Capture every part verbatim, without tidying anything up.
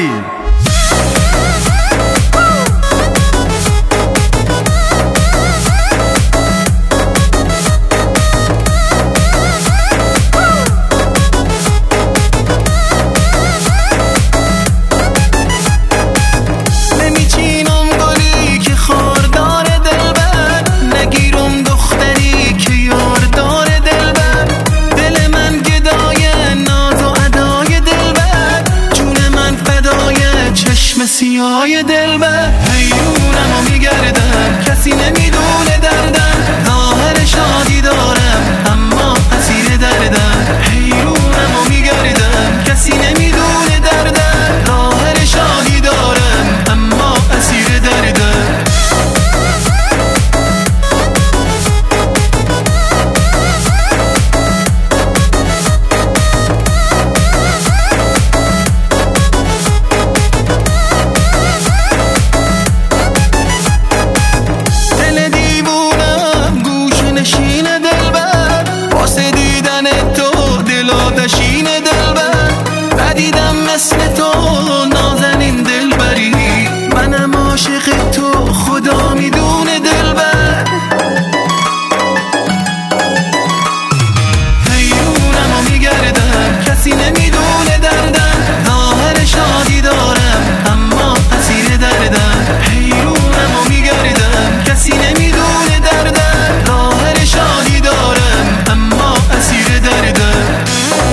علی. سیاه دلبر حیرونم و میگردم، کسی نمیدونه دردم، ظاهر شادی دارم اما اسیر دردم. حیرونم و میگردم، کسی نمیدونه دردم، ظاهر شادی دارم اما اسیر دردم. نشین دلبر ندیدم مثل تو نازنین دلبری، منم عاشق تو خدا میدونه دلبر. حیرونم و میگردم، کسی نمیدونه دردم، ظاهر شادی دارم اما اسیر دردم. حیرونم و میگردم، کسی نمیدونه دردم، ظاهر شادی دارم اما اسیر دردم.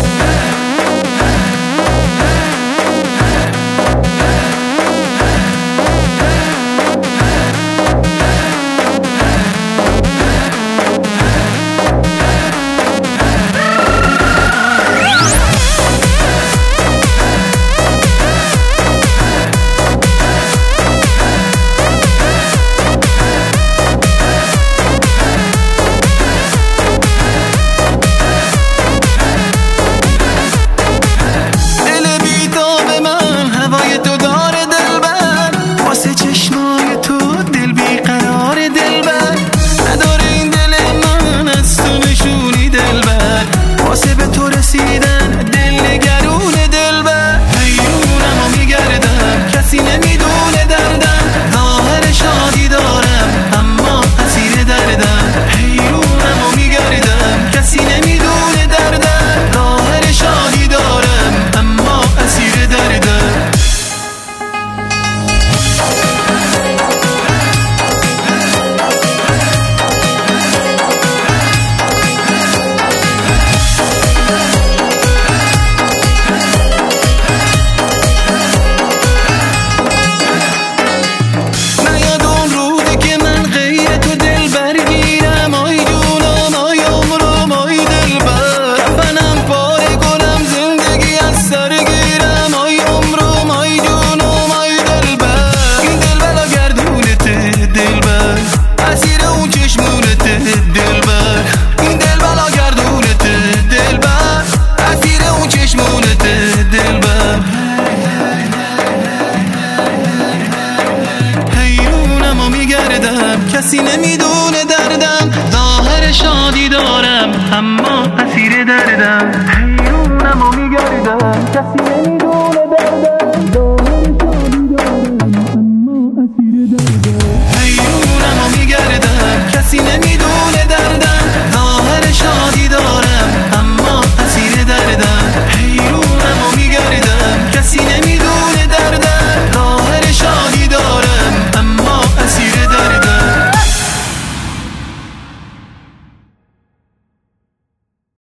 کسی نمیدونه دردم، ظاهر شادی دارم اما اسیر دردم.